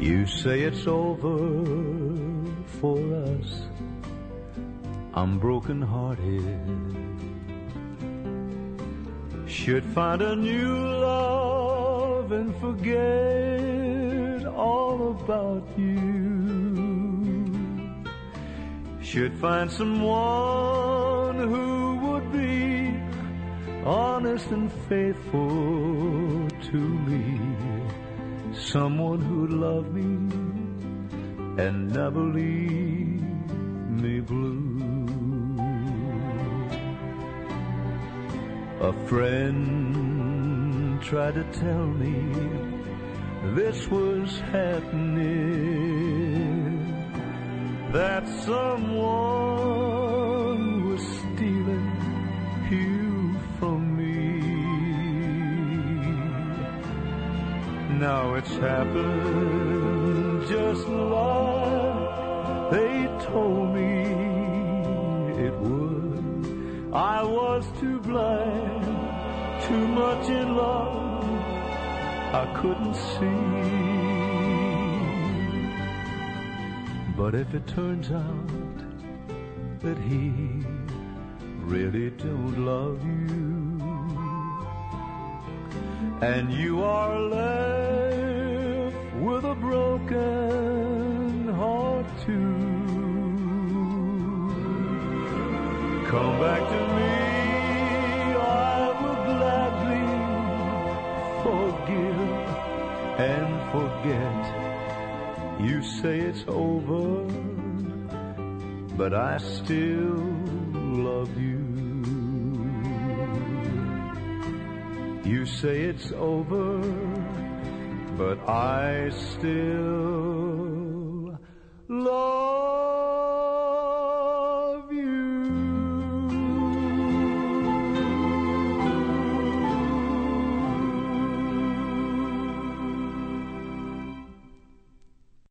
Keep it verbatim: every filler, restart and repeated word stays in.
You say it's over for us. I'm broken-hearted. Should find a new love and forget all about you. Should find someone who would be honest and faithful to me. Someone who'd love me and never leave me blue. A friend tried to tell me this was happening, that someone was stealing you from me. Now it's happened just like they told me it would. I was too blind, too much in love, I couldn't see. But if it turns out that he really don't love you, and you are left with a broken heart too, come back to me, I will gladly forgive and forget. You say it's over, but I still love you. You say it's over, but I still